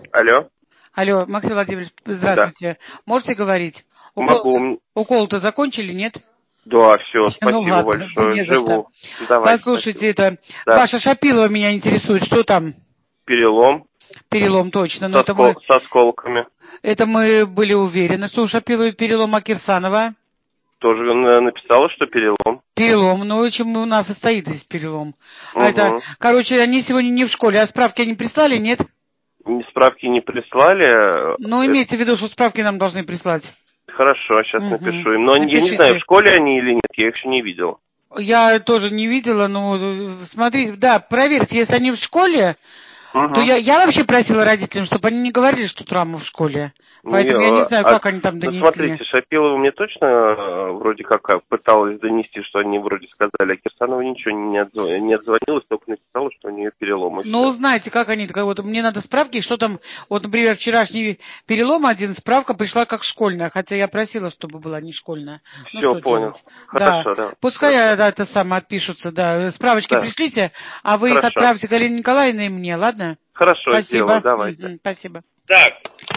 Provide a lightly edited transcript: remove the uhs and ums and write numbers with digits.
Алло. Алло, Максим Владимирович, здравствуйте. Да. Можете говорить? Могу. Укол-то закончили, нет? Да, все, Ну спасибо ладно, да большое. не за что. Живу. Давайте. Послушайте, Спасибо. это Ваша Шапилова меня интересует. Что там? Перелом Перелом точно. Но с осколками. это мы были уверены, что у Шапиловой перелом, а Кирсанова? Тоже написала, что перелом. Перелом. Ну, чем у нас и стоит здесь перелом. Угу. Короче, они сегодня не в школе, а справки они прислали, нет? Справки не прислали. Ну, имейте в виду, что справки нам должны прислать. Хорошо, сейчас напишу им. Но Напишите. я не знаю, в школе они или нет, я их еще не видел. Я тоже не видела, но смотрите, да, проверьте, если они в школе, то я вообще просила родителям, чтобы они не говорили, что травма в школе. Поэтому я не знаю, как они там донесли. Смотрите, Шапилова мне точно вроде как пыталась донести, что они вроде сказали, а Кирсанова ничего не отзвонилась, только написала, что у нее перелом. Ну, знаете, как они, вот мне надо справки, что там, вот, например, вчерашний перелом один, справка пришла как школьная, хотя я просила, чтобы была не школьная. Все, понял. Хорошо, да. Пускай это самое отпишутся, да. Справочки пришлите, а вы их отправьте Галине Николаевне и мне, ладно? Хорошо, Спасибо. сделаю, давайте. Спасибо. Так.